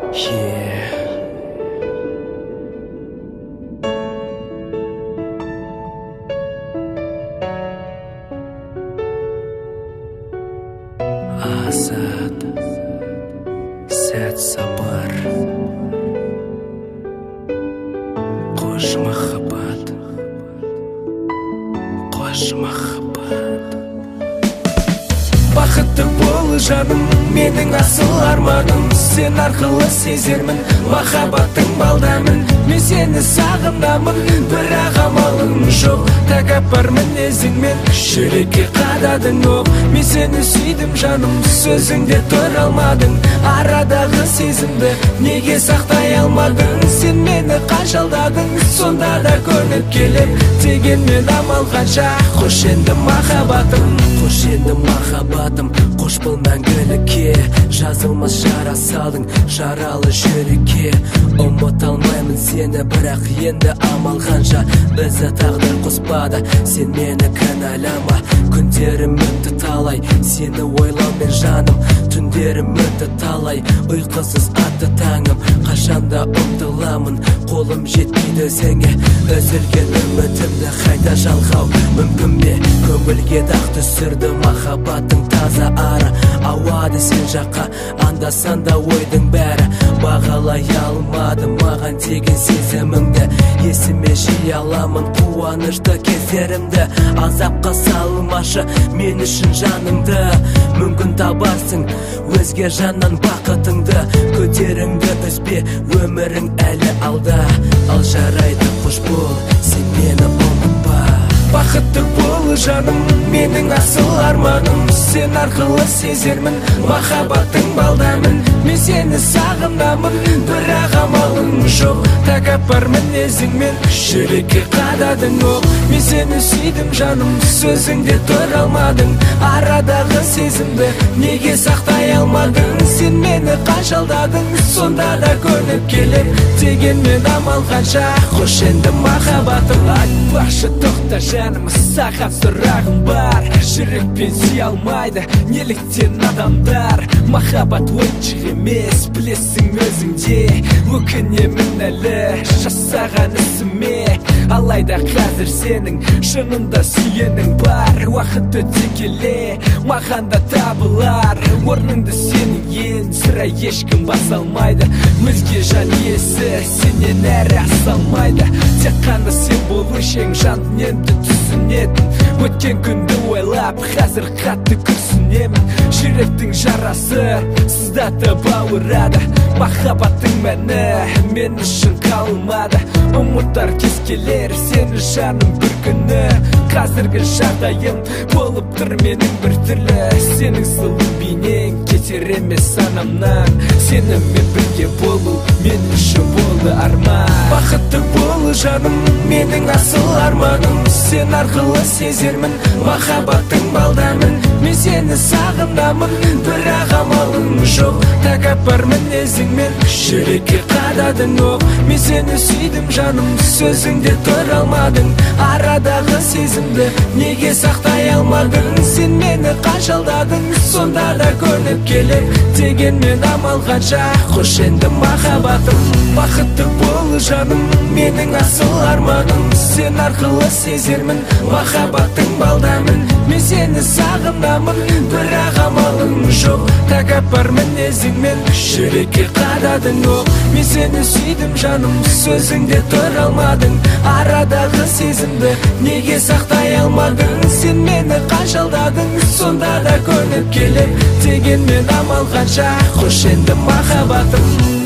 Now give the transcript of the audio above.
Азат, сәт сапар, қош махаббат, қош махаббат. Бақытты бол жаным, менің асыл арманым, сен арқылы сезермін махаббаттың балдамын. Мен сені сағынамын, бірақ амалым жоқ, тәкаппар мінезіңмен жүрекке қададың оқ. Мен сені сүйдім жаным, сөзіңде тұра алмадың, арадағы сезімді неге сақтай алмадың? Сен мені қаншалдадың, сонда да көніп келем, дегенмен амал қанша. Қош енді махаббатым, қош енді махаббатым, қош бол мәңгілікке. Жазылмас жара салдың жаралы жүрекке. Ұмыта алмаймын сені, бірақ енді амал қанша. Бізді тағдыр қоспады, сен мені кінәлама. Күндерім өтті талай, сені ойлаумен жаным. Түндерім өтті талай, ұйқысыз атты таңым. Қашанда ұмтыламын, қолым жетпейді сенге. Үзілген үмітімді қайта жалғау мүмкін бе? Көңілге дақ түсірді махаббаттың таза ары. Ауады сен жаққа, анда-санда ойдың бәрі. Бағалай алмадым маған деген сезіміңді, есіме жиі аламын қуанышты кездерімді. Азапқа салмашы мен үшін жаныңды, мүмкін табарсың өзге жаннан бақытыңды. Көтеріңді үзбе, өмірің әлі алда. Ал жарайды қош бол, сен мені ұмытпа. Бақытты бол жаным, менің асыл арманым, сен арқылы сезермін махаббаттың балдамын. Мен сені сағынамын, бірақ амалым жоқ, тәкаппар мінезіңмен жүрекке қададың оқ. Мен сені сүйдім жаным, сөзіңде тұра алмадың, арадағы сезімді неге сақтай алмадың? Сен мені қаншалдадың, сонда да көніп келем, дегенмен амал қанша. Қош енді махаббатым, айтпашы тоқта жаным, саған сұрағым бар. Жүрекпен сүйе алмайды неліктен адамдар? Махаббат ойыншық емес, білесің өзіңде. Өкінемін әлі жасаған ісіме, алайда қазір сенің шынында сүйенің бар. Уақыт өте келе маған да табылар, орныңды сенің ең сірә ешкім баса алмайды. Өзге жан иесі сенен әрі аса алмайды. Тек қана сен болу үшін жан дүниемді түсінетін. Өткен күнді ойлап қазір қатты күрсінемін. Жүректің жарасы сыздатып ауырады, махаббаттың мәні мен үшін қалмады. Ұмытар кез келер сені жаным бір күні. Қазіргі жағдайым болып тұр менің бір түрлі. Сенің сұлу бейнең кетер емес санамнан. Сенімен бірге болу мен үшін болды арман. Бақытты бол жаным, менің асыл арманым, сен арқылы сезермін махаббаттың балдамын. Мен сені сағынамын, бірақ амалым жоқ, тәкаппар мінезіңмен жүрекке қададың оқ. Мен сені сүйдім жаным, сөзіңде тұра алмадың, арадағы сезімді неге сақтай алмадың? Сен мені қаншалдадың, сонда да көніп келем, дегенмен амал қанша. Қош енді махаббатым, бақытты бол жаным, менің асыл арманым, сен арқылы сезермін махаббаттың балдамын. Мен сені сағынамын, бірақ амалым жоқ, тәкаппар мінезіңмен жүрекке қададың оқ. Мен сені сүйдім жаным, сөзіңде тұра алмадың, арадағы сезімді неге сақтай алмадың? Сен мені қаншалдадың, сонда да көніп келем, дегенмен амал қанша. Қош енді махаббатым.